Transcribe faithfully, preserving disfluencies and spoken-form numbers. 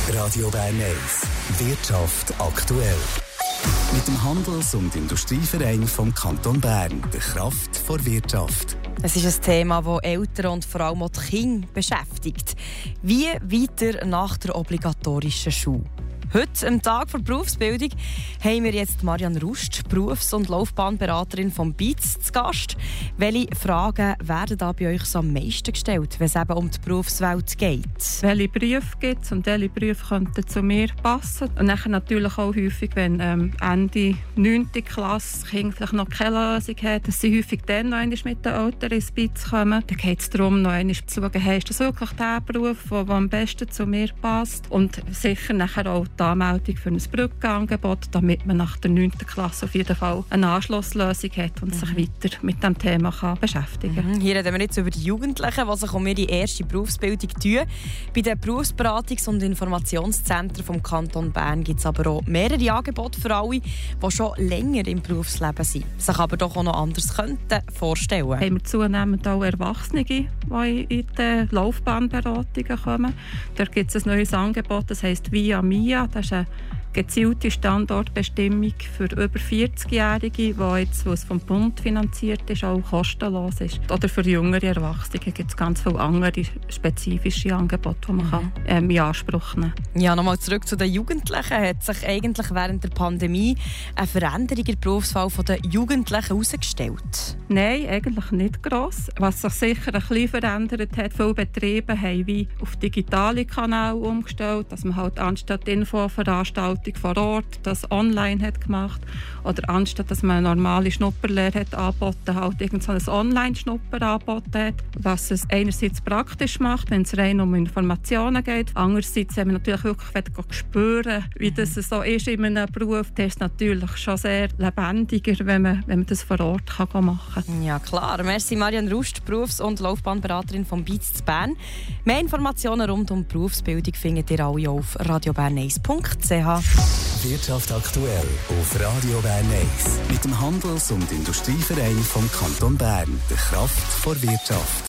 Radio Bern eins. Wirtschaft aktuell. Mit dem Handels- und Industrieverein vom Kanton Bern, der Kraft vor Wirtschaft. Es ist ein Thema, das Eltern und vor allem auch die Kinder beschäftigt. Wie weiter nach der obligatorischen Schule? Heute, am Tag der Berufsbildung, haben wir jetzt Marianne Rust, Berufs- und Laufbahnberaterin vom B I Z S, zu Gast. Welche Fragen werden da bei euch so am meisten gestellt, wenn es eben um die Berufswelt geht? Welche Berufe gibt es und welche Berufe könnten zu mir passen? Und dann natürlich auch häufig, wenn ähm, Ende neunte Klasse das Kind vielleicht noch keine Lösung hat, dass sie häufig dann noch einmal mit den Eltern ins B I Z S kommen. Dann geht es darum, noch einmal zu schauen, hey, ist das wirklich der Beruf, der, der am besten zu mir passt? Und sicher nachher auch die Anmeldung für ein Brückenangebot, damit man nach der neunten Klasse auf jeden Fall eine Anschlusslösung hat und mhm. sich weiter mit diesem Thema kann beschäftigen kann. Mhm. Hier reden wir jetzt über die Jugendlichen, die sich um ihre erste Berufsbildung tun. Bei den Berufsberatungs- und Informationszentren vom Kanton Bern gibt es aber auch mehrere Angebote für alle, die schon länger im Berufsleben sind, sich aber doch auch noch anders könnten vorstellen. Haben wir zunehmend auch Erwachsene, die in die Laufbahnberatungen kommen. Da gibt es ein neues Angebot, das heisst Via Mia. Das ist eine gezielte Standortbestimmung für über vierzigjährige, die jetzt, was vom Bund finanziert ist, auch kostenlos ist. Oder für jüngere Erwachsene gibt es ganz viele andere spezifische Angebote, die man mhm. kann, ähm, in Anspruch nehmen kann. Ja, nochmal zurück zu den Jugendlichen. Hat sich eigentlich während der Pandemie eine Veränderung in der Berufswahl der Jugendlichen herausgestellt? Nein, eigentlich nicht gross. Was sich sicher ein bisschen verändert hat, viele Betriebe haben wie auf digitale Kanäle umgestellt, dass man halt anstatt Infoveranstaltungen vor Ort das online hat gemacht oder anstatt dass man eine normale Schnupperlehre hat angeboten, halt irgend so ein Online-Schnupper angeboten hat, was es einerseits praktisch macht, wenn es rein um Informationen geht. Andererseits, wenn man natürlich wirklich spüren wie das so ist in einem Beruf, dann ist es natürlich schon sehr lebendiger, wenn man, wenn man das vor Ort kann machen kann. Ja klar. Merci Marianne Rust, Berufs- und Laufbahnberaterin vom B I Z S Bern. Mehr Informationen rund um die Berufsbildung findet ihr alle auf radio bern eins punkt c h. Wirtschaft aktuell auf Radio Bern eins. Mit dem Handels- und Industrieverein vom Kanton Bern, der Kraft vor Wirtschaft.